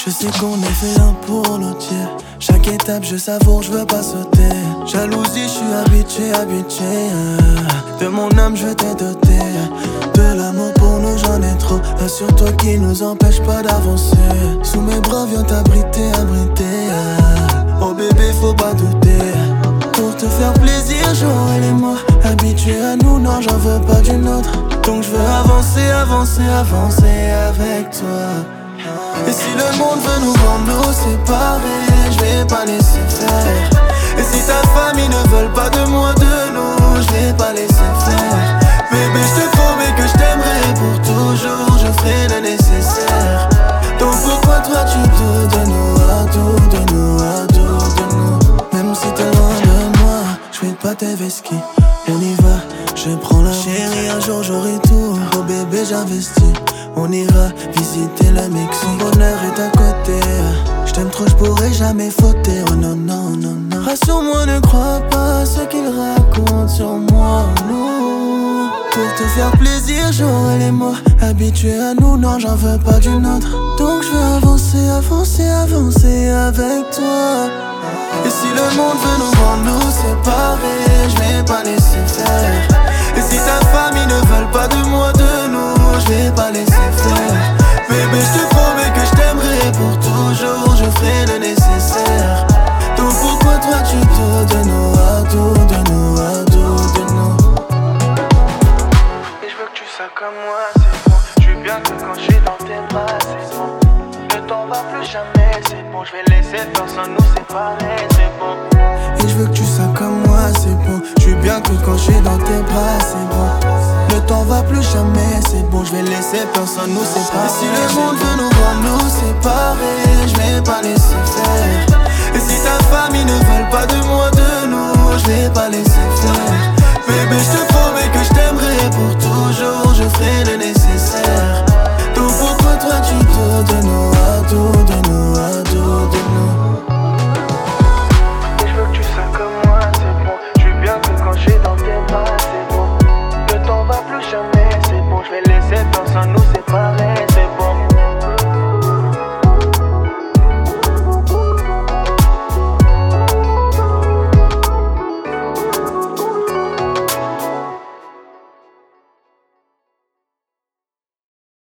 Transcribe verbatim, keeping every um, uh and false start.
Je sais qu'on est fait l'un pour l'autre, yeah. Chaque étape je savoure, je veux pas sauter. Jalousie, je suis habitué, habitué, yeah. De mon âme je t'ai doté, yeah. De l'amour pour nous j'en ai trop. Assure-toi qu'il nous empêche pas d'avancer. Sous mes bras viens t'abriter, abriter, yeah. Oh bébé faut pas douter. Pour te faire plaisir, Joël et moi habitués à nous, non j'en veux pas d'une autre. Donc je veux avancer, avancer, avancer avec toi. Et si le monde veut nous vendre, nous séparer, je vais pas laisser faire. Et si ta famille ne veut pas de moi, de nous, je vais pas laisser faire. Bébé je te promets que je t'aimerai pour toujours, je ferai le nécessaire. Donc pourquoi toi tu te donnes à tout, de nous, à tout, de nous. Même si t'es loin de moi, je fais pas tes vesquis. On y va, je prends la chérie, un jour j'aurai tout. Oh bébé j'investis. On ira visiter le Mexique. Mon bonheur est à côté. Je t'aime trop, je pourrais jamais fauter. Oh non, non, non, non. Rassure-moi, ne crois pas ce qu'ils racontent sur moi, nous. Pour te faire plaisir, Joël et moi habitués à nous, non, j'en veux pas d'une autre. Donc je veux avancer, avancer, avancer avec toi. Et si le monde veut nous vendre, nous séparer, je vais pas laisser faire. Et si ta famille ne veut pas de moi, de nous, je vais pas laisser faire. Bébé je te promets que je t'aimerai pour toujours, je ferai le nécessaire. Donc pourquoi toi tu te donnes à tout, de nous, à tout, de nous. Et je veux que tu sois comme moi, c'est bon. Je suis bien que quand je suis dans tes bras, c'est bon. Ne t'en va plus jamais, c'est bon. Je vais laisser personne nous séparer, c'est bon. Et je veux que tu sois comme moi, c'est bon. Je suis bien que quand je suis dans tes bras, c'est bon. Ne t'en va plus jamais, c'est bon. Je vais laisser personne nous séparer. Et si le monde veut nous vendre, nous séparer, je vais pas laisser faire. Et si ta famille ne veut pas de moi, de nous, je vais pas laisser faire. Bébé je te promets que je t'aimerai pour toujours, je ferai le nécessaire. Donc pourquoi toi tu te donnes à tout, de nous, à tout, de nous. Et je veux que tu sois comme moi, c'est bon. Je suis bien que quand je suis dans tes bras, c'est bon. Ne t'en va plus jamais, c'est bon. Je vais laisser personne nous